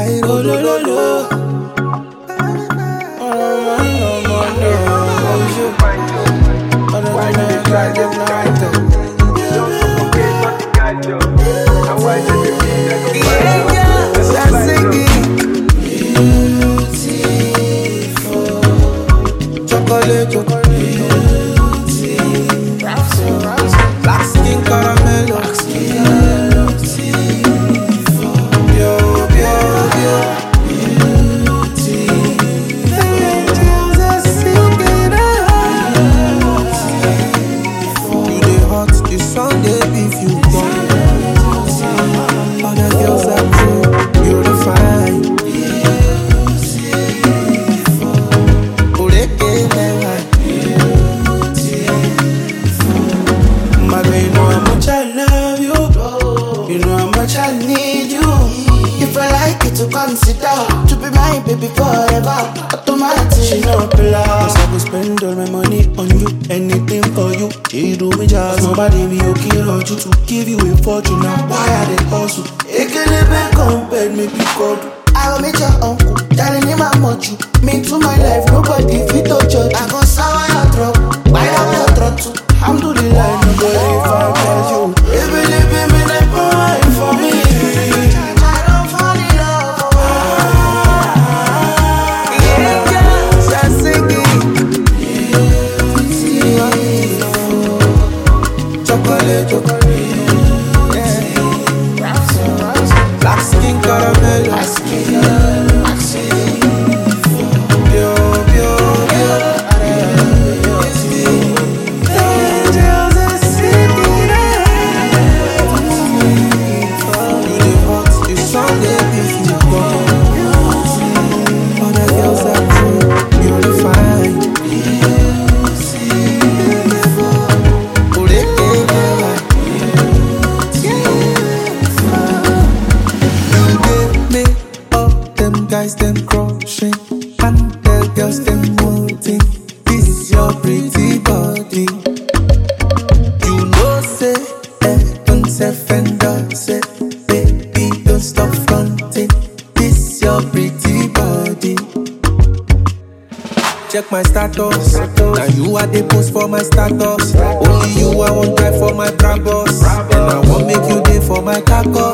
side. Oh, lo, lo, lo. Chocolate, black skin caramel, consider to be my baby forever. Automatic. She no pillar. Cause I will spend all my money on you. Anything for you. She do me jazz. Nobody me okay on you to give you a fortune. Now why are they hustle? It can even compare me because I will meet your uncle. Telling him how much you mean to my life. Nobody fit to judge. I go sour your throat. Why am your throat too? I'm do the line. Nobody fight you. Even if it mean like mine for me. Black skin caramel, guys them crushing and the girls them wanting this your pretty body. You know say don't say fender say baby don't stop fronting this your pretty body. Check my status. Now you are the post for my status. Only you I won't die for my brabos. And I won't make you day for my tacos.